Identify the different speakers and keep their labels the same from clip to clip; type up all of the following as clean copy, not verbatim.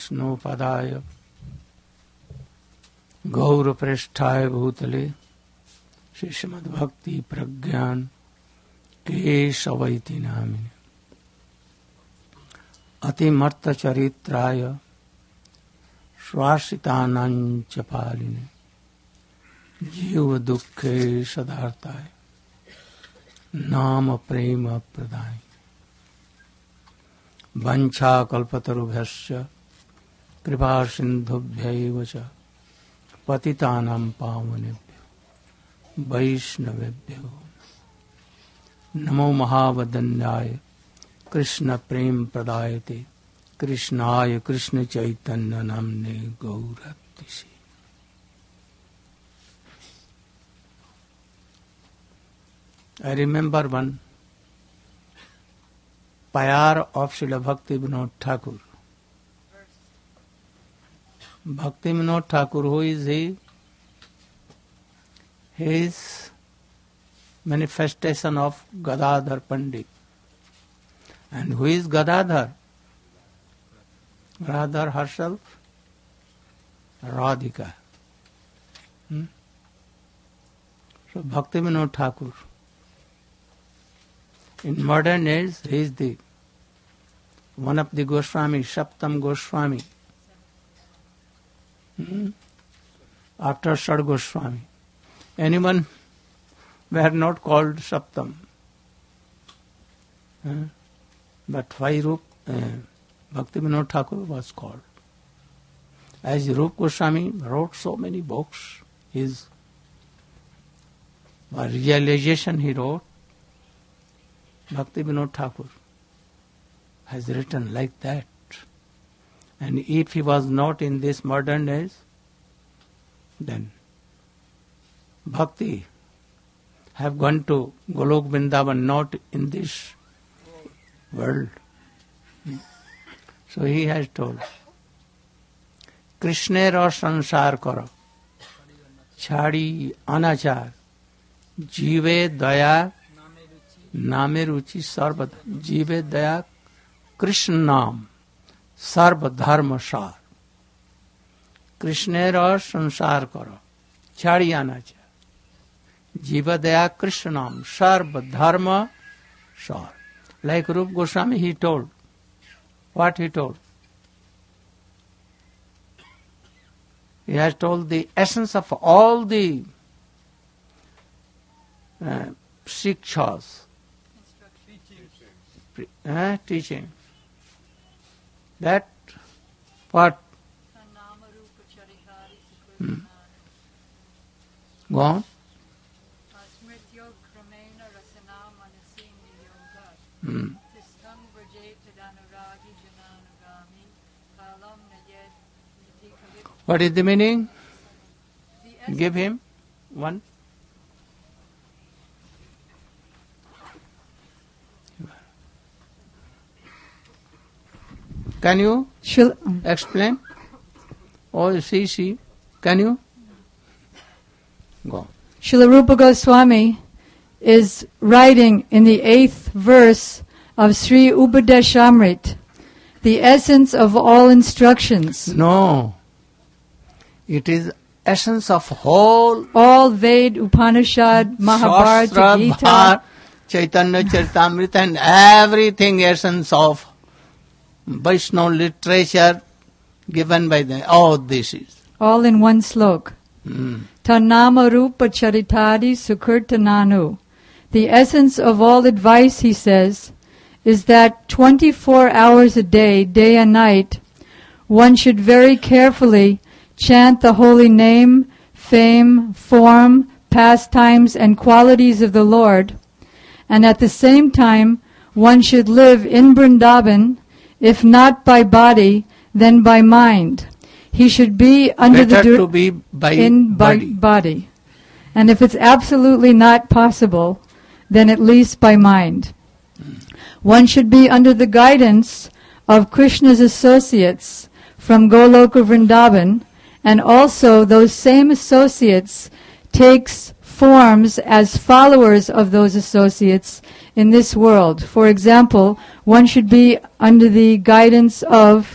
Speaker 1: Vishnupadaaya Gaurapreshthaya Bhutale Srimad Bhakti Pragyan Kesavaiti Namine Atimartha Charitraya Swasitanancha Paline Jiva Dukkhe Sadartaya Nama Prema Pradaya Vancha Kalpatarubhyasya Kripa Sindhubhyaiva Cha Patitanam Pavanebhyo Vaishnavebhyo Namo Mahavadanyaya Krishna Prem Pradayate Krishnaya Krishna Chaitanya Namne Gauratisi. I remember one payar of Srila Bhakti Vinod Thakur. Bhakti Vinod Thakur, who is he? He is manifestation of Gadadhar Pandit. And who is Gadadhar? Radha herself, Radhika. So Bhakti Vinod Thakur. In modern age, he is the one of the Goswami, Saptam Goswami. After Sad Goswami. Anyone were not called Saptam. But why Bhakti Vinod Thakur was called? As Rup Goswami wrote so many books, his realization he wrote, Bhakti Vinod Thakur has written like that. And if he was not in this modern age, then Bhakti have gone to Golok Vrindavan, not in this world. So he has told, Krishnera sansar karo, chhadi anachar, jive daya, name ruchi sarva, jive daya, Krishna nam, sarva dharma sar. Krishnera sansar karo, chhadi anachar, jiva daya Krishna nam, sarva dharma sar. Like Rup Goswami, he told. What he told? He has told the essence of all the shikshas, teaching. That what? Go on. What is the meaning? Give him one. Can you explain? Oh, see. Can you? Go.
Speaker 2: Srila Rupa Goswami is writing in the 8th verse of Sri Upadeshamrit, the essence of all instructions.
Speaker 1: No. It is essence of all
Speaker 2: Ved, Upanishad, Mahabharata,
Speaker 1: Shastra,
Speaker 2: Gita,
Speaker 1: Chaitanya Charitamrita, and everything essence of Vaishnava literature given by them. All this is.
Speaker 2: All in one slok. Tanama Rupa Charitadi Sukirtananu. The essence of all advice, he says, is that 24 hours a day, day and night, one should very carefully chant the holy name, fame, form, pastimes, and qualities of the Lord, and at the same time one should live in Vrindavan, if not by body, then by mind. He should be under
Speaker 1: Better to be by
Speaker 2: body. And if it's absolutely not possible, then at least by mind. One should be under the guidance of Krishna's associates from Goloka Vrindavan, and also those same associates takes forms as followers of those associates in this world. For example, one should be under the guidance of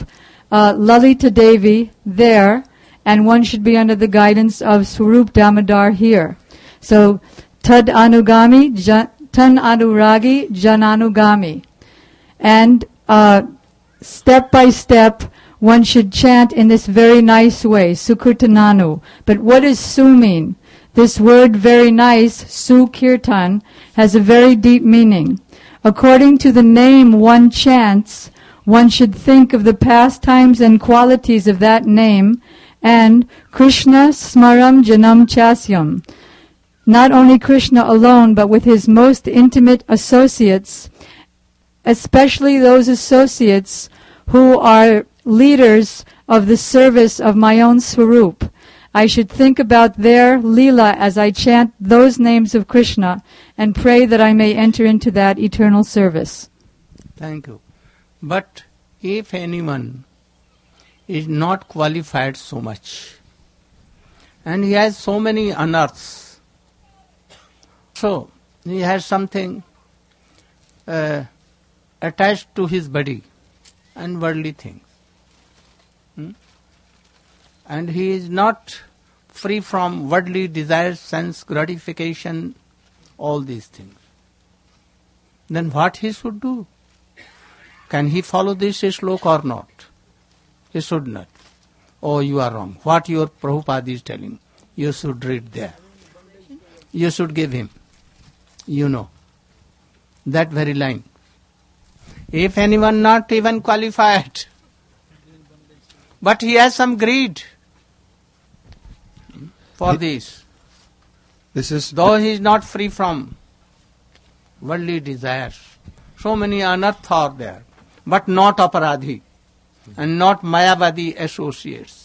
Speaker 2: Lalita Devi there, and one should be under the guidance of Swarup Damodar here. So, Tad Anugami, Tan Anuragi, Jan Anugami. And step by step, one should chant in this very nice way, Sukirtananu. But what does Su mean? This word very nice, Sukirtan, has a very deep meaning. According to the name one chants, one should think of the pastimes and qualities of that name, and Krishna Smaram Janam Chasyam. Not only Krishna alone, but with his most intimate associates, especially those associates who are leaders of the service of my own Swarup. I should think about their Leela as I chant those names of Krishna and pray that I may enter into that eternal service.
Speaker 1: Thank you. But if anyone is not qualified so much, and he has so many unearths, so he has something attached to his body and worldly things, and he is not free from worldly desires, sense gratification, all these things, then what he should do? Can he follow this sloka or not? He should not. Oh, you are wrong. What your Prabhupada is telling, you should read there. You should give him. You know. That very line. If anyone not even qualified, but he has some greed for this. Though he is not free from worldly desires. So many unearths are there, but not aparadhi and not mayavadi associates.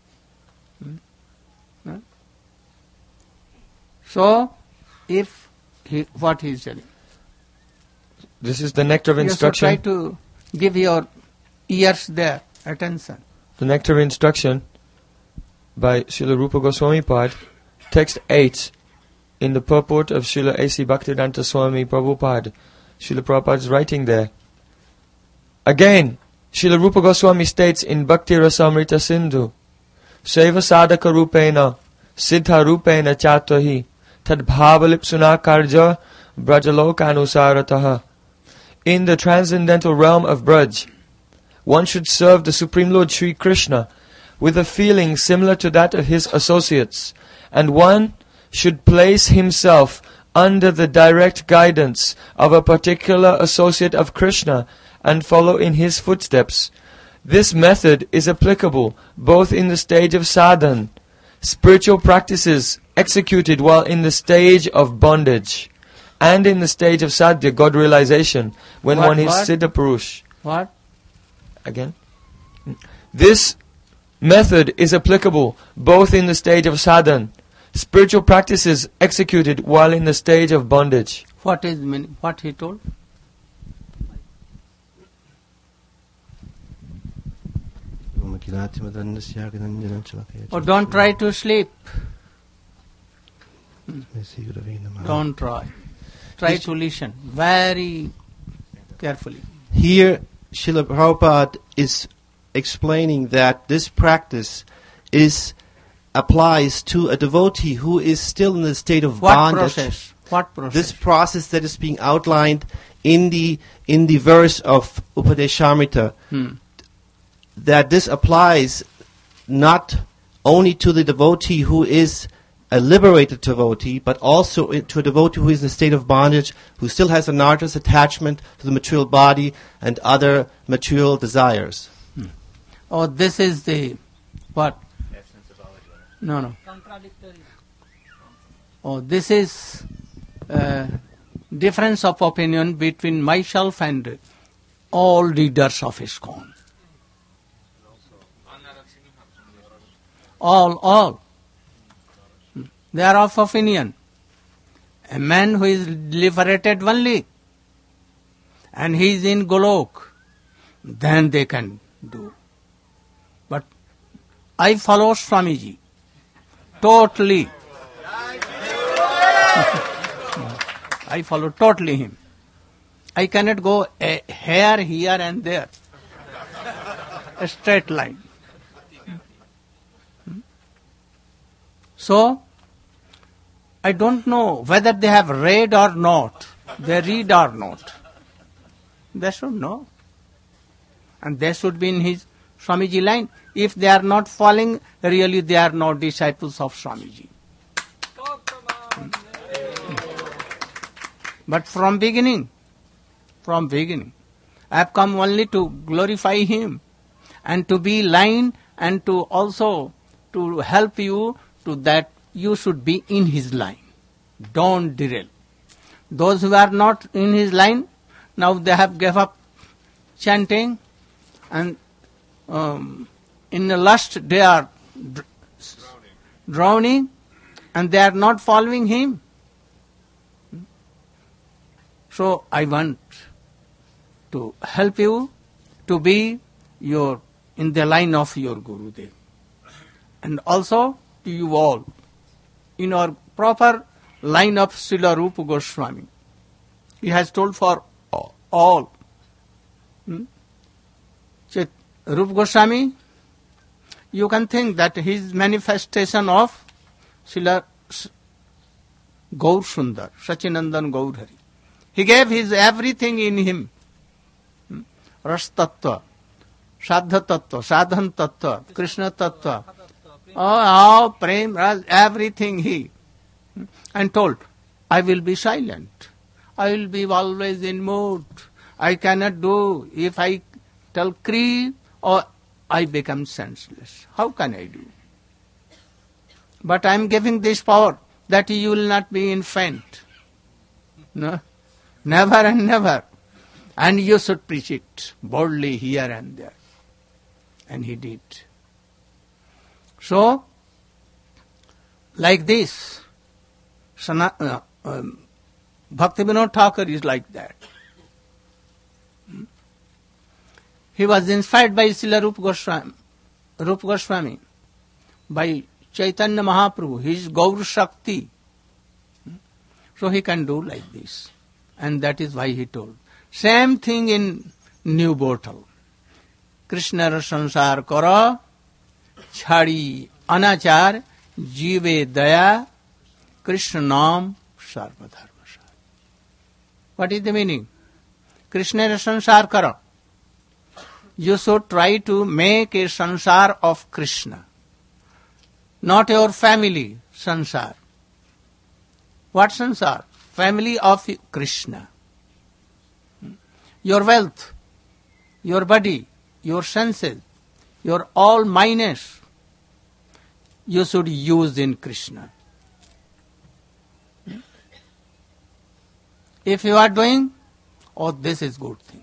Speaker 1: So, what he is telling?
Speaker 3: This is the nectar of instruction.
Speaker 1: You should try to give your ears there attention.
Speaker 3: The nectar of instruction by Srila Rupa Goswami Pad, text 8, in the purport of Srila A.C. Bhaktivedanta Swami Prabhupada. Srila Prabhupada is writing there. Again, Srila Rupa Goswami states in Bhakti Rasamrita Sindhu, Seva sadhaka rupena, siddha rupena chatahi, tad bhavalipsuna karja brajalokanusarataha. In the transcendental realm of Braj, one should serve the Supreme Lord Sri Krishna with a feeling similar to that of his associates, and one should place himself under the direct guidance of a particular associate of Krishna and follow in his footsteps. This method is applicable both in the stage of sadhan, spiritual practices executed while in the stage of bondage, and in the stage of sadhya, God realization, when one is Siddha Purush.
Speaker 1: What?
Speaker 3: Again? This method is applicable both in the stage of sadhan, spiritual practices executed while in the stage of bondage.
Speaker 1: What is meaning? What he told? Oh, don't try to sleep. Don't try. Try to listen very carefully.
Speaker 4: Here, Srila Prabhupada is explaining that this practice applies to a devotee who is still in the state of bondage.
Speaker 1: What process?
Speaker 4: This process that is being outlined in the verse of Upadeshamrita, that this applies not only to the devotee who is a liberated devotee, but also to a devotee who is in a state of bondage, who still has an arduous attachment to the material body and other material desires.
Speaker 1: Oh, this is the what? No.
Speaker 2: Contradictory.
Speaker 1: Oh, this is difference of opinion between myself and all leaders of ISKCON. All. They are of opinion. A man who is liberated only, and he is in Golok, then they can do. But I follow Swamiji totally. I follow totally him. I cannot go here, and there. a straight line. So, I don't know whether they have read or not. They read or not. They should know. And they should be in his Swamiji line. If they are not following, really they are not disciples of Swamiji. But from beginning, I have come only to glorify him and to be line and to also to help you to that you should be in his line. Don't derail. Those who are not in his line, now they have gave up chanting and in the lust they are drowning and they are not following him. So I want to help you to be in the line of your Gurudev. And also to you all, in our proper line of Srila Rupa Goswami. He has told for all. Rupa Goswami, you can think that his manifestation of Srila Gaur Sundar, Sachinandan Gaur Hari. He gave his everything in him. Ras Tattva, Sadha Tattva, Sadhan Tattva, Krishna Tattva. Oh, Prem, Ras, everything he. And told, I will be silent. I will be always in mood. I cannot do. If I tell Kri, or I become senseless. How can I do? But I am giving this power that you will not be in faint. No? Never and never. And you should preach it boldly here and there. And he did. So, like this, Bhaktivinoda Thakur is like that. He was inspired by Srila Rupa Goswami, by Chaitanya Mahaprabhu, his Gaur Shakti. So he can do like this. And that is why he told. Same thing in new bottle. Krishna ra sansar kara, chhadi anachar, jive daya, Krishna nam sarva dharma sar. What is the meaning? Krishna ra sansar kara. You should try to make a sansar of Krishna. Not your family sansar. What sansar? Family of Krishna. Your wealth, your body, your senses, your all minus, you should use in Krishna. If you are doing, oh, this is good thing.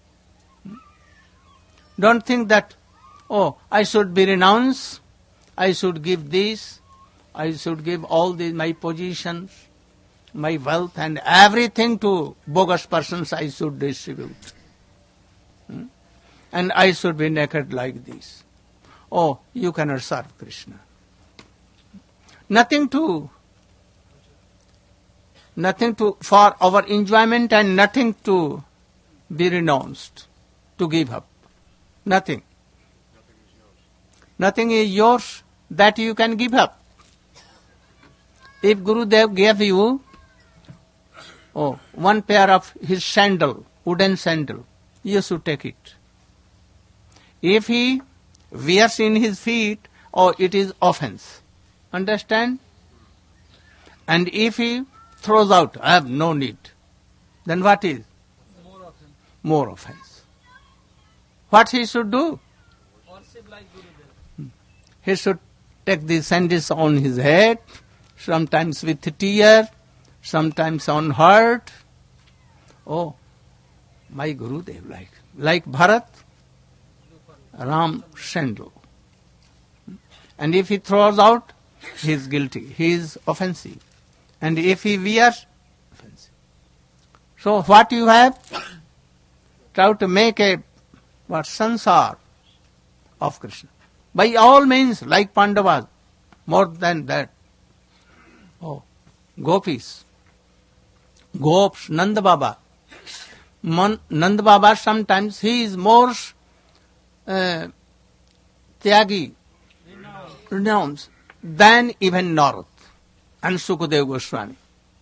Speaker 1: Don't think that, oh, I should be renounced, I should give this, I should give all these, my positions, my wealth and everything to bogus persons I should distribute. And I should be naked like this. Oh, you cannot serve Krishna. Nothing to for our enjoyment and nothing to be renounced, to give up. Nothing. Nothing is yours that you can give up. If Gurudev gave you one pair of his sandal, wooden sandal, you should take it. If he wears in his feet, it is offense. Understand? And if he throws out, I have no need, then what is? More offense. What he should do?
Speaker 5: Worship like Gurudev.
Speaker 1: He should take the sandals on his head, sometimes with tear, sometimes on heart. Oh, my Gurudev, like Bharat, Ram sandal. And if he throws out, he is guilty, he is offensive. And if he wears, offensive. So what you have? Try to make a sansar of Krishna. By all means, like Pandavas, more than that. Oh, gopis, gops, Nanda Baba. Nanda Baba sometimes he is more Tyagi, renounced, then even Narad and Sukadeva Goswami.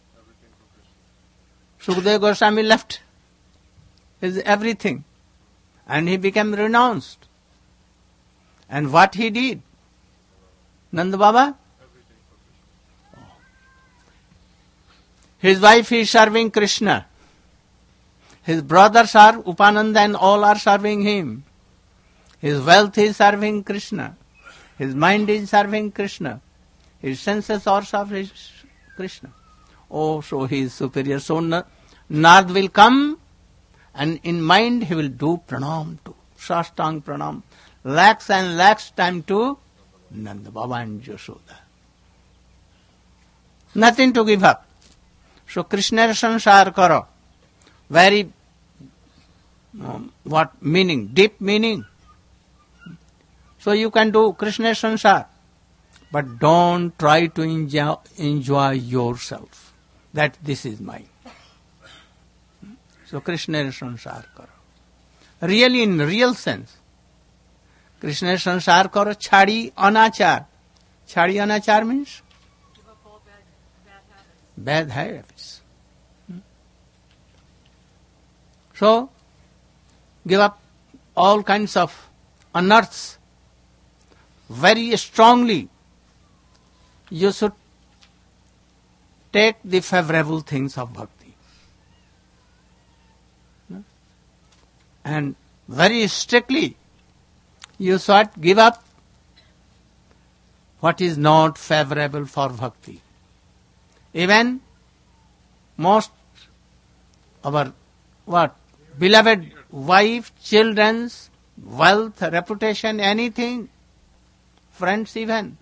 Speaker 1: Sukadeva Goswami left his everything and he became renounced. And what he did? Nanda Baba? His wife is serving Krishna. His brothers are Upananda and all are serving him. His wealth is serving Krishna. His mind is serving Krishna. His senses are serving Krishna. Oh, so he is superior. So Narad will come and in mind he will do pranam to, Sastang pranam, lakhs and lakhs time to Nanda Baba and Yashoda. Nothing to give up. So Krishna sansar karo. Very, what meaning? Deep meaning. So you can do Krishna sansar. But don't try to enjoy yourself. That this is mine. So Krishna sansar karo. Really, in real sense, Krishna sansar karo, chhadi anachar. Chhadi anachar means?
Speaker 2: Give up all bad habits.
Speaker 1: Bad habits. So, give up all kinds of unearths. Very strongly, you should take the favorable things of bhakti. And very strictly, you should give up what is not favorable for bhakti. Even most our beloved wife, children's wealth, reputation, anything, friends even,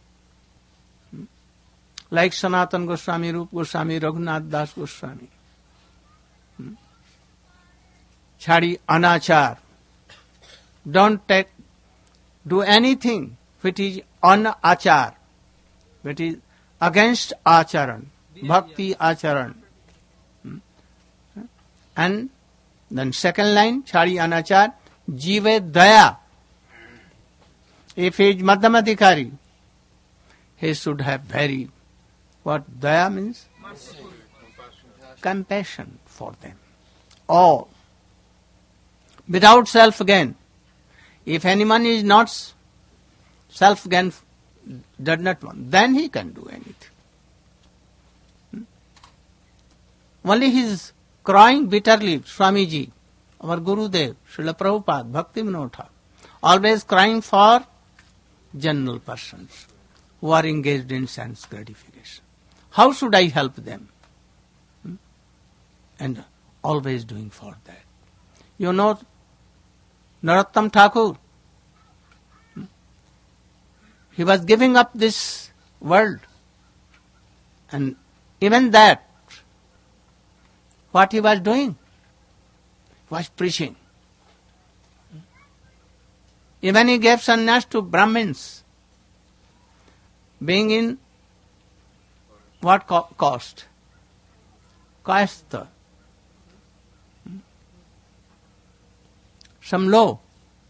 Speaker 1: like Sanatana Goswami, Rupa Goswami, Raghunath Das Goswami. Chhadi anachar. Don't do anything which is anachar, which is against acharan, bhakti acharan. And then second line, chhadi anachar, jive daya. If he is madhyamadhikari, he should have very, what daya means? Compassion for them. All. Without self-gain. If anyone is not self-gain, does not want, then he can do anything. Only he is crying bitterly, Swamiji, our Gurudev, Srila Prabhupada, Bhakti Vinod Thakur, always crying for general persons who are engaged in sense gratification. How should I help them? And always doing for that. You know, Narottam Thakur, he was giving up this world. And even that, what he was doing? He was preaching. Even he gave sannyas to Brahmins, being in what cost? Kayastha. Some low.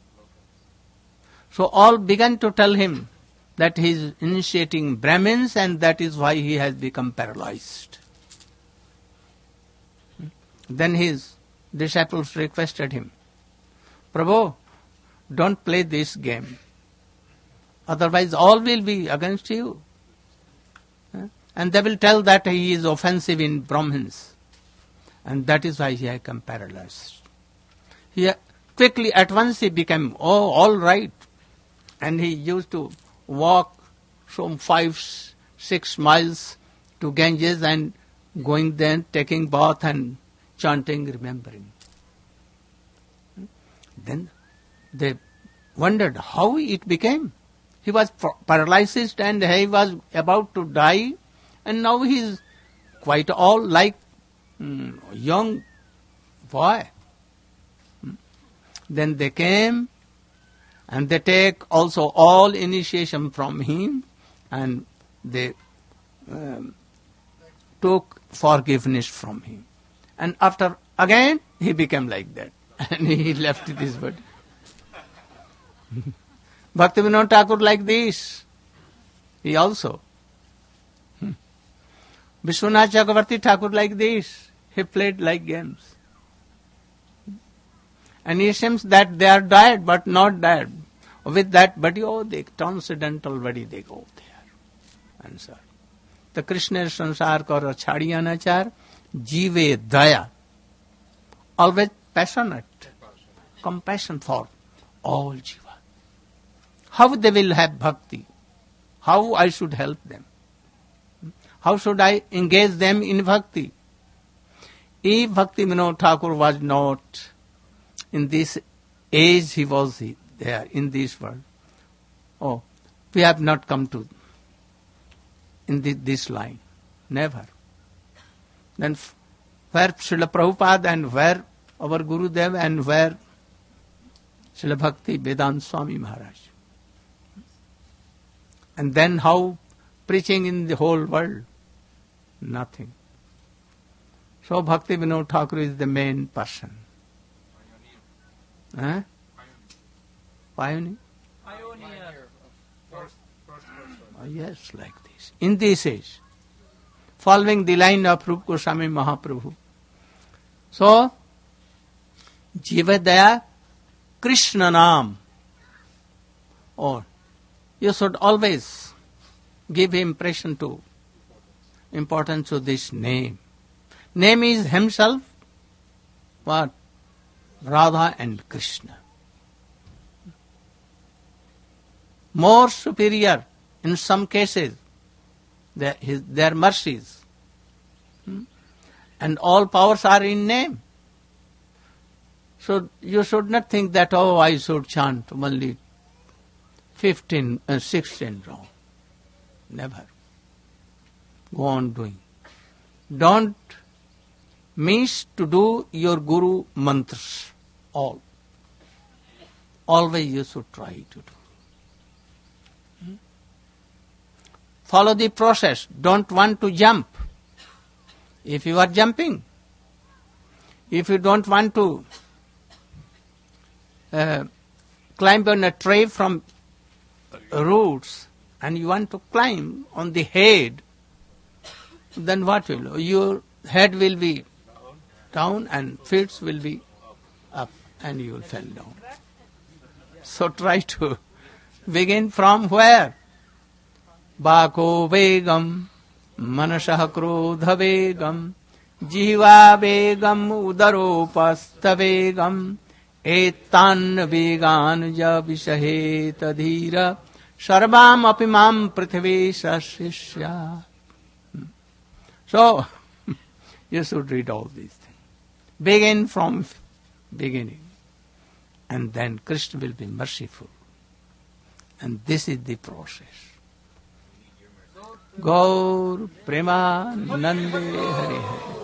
Speaker 1: So all began to tell him that he is initiating Brahmins and that is why he has become paralyzed. Then his disciples requested him, Prabhu, don't play this game. Otherwise all will be against you. And they will tell that he is offensive in Brahmins. And that is why he has become paralyzed. He quickly, at once he became, all right. And he used to walk some 5-6 miles to Ganges and going there, taking bath and chanting, remembering. Then they wondered how it became. He was paralyzed and he was about to die, and now he is quite all like young boy. Then they came and they take also all initiation from him and they took forgiveness from him. And after again he became like that and he left this body. Bhaktivinoda Thakur like this. He also. Vishwanath Chakravarti Thakur like this. He played like games. And it seems that they are dead, but not dead. With that body, the transcendental body, they go there. Answer. The Krishna sansar kar chhadiyanachar, jive daya. Always passionate. Compassion for all jiva. How they will have bhakti? How I should help them? How should I engage them in bhakti? If Bhaktivinoda Thakur was not in this age, he was there in this world. Oh, we have not come to in this line. Never. Then where Srila Prabhupada and where our Gurudev and where Srila Bhakti Vedanta Swami Maharaj. And then how preaching in the whole world? Nothing. So Bhaktivinoda Thakur is the main person. Pioneer. Pioneer? Oh, yes, like this. In this age. Following the line of Rupa Goswami Mahaprabhu. So, Jiva Daya, Krishna Nam. Or, you should always give impression to, importance to this name. Name is himself, what? Radha and Krishna. More superior in some cases, their mercies. And all powers are in name. So you should not think that, oh, I should chant only 16 rounds. Never. Go on doing. Don't miss to do your Guru mantras. All. Always you should try to do. Follow the process. Don't want to jump. If you are jumping, if you don't want to climb on a tree from roots and you want to climb on the head, then what will? Your head will be down and feet will be up and you will fall down. So try to begin from where? Bako vegam, manasah krodha vegam, jiva vegam, udaropastha vegam, etan vegan ja vishaheta dhira, sarvam apimam prithvi sasishya. So, you should read all these things. Begin from beginning. And then Krishna will be merciful. And this is the process. Gaur Prema Nande Hare Hare.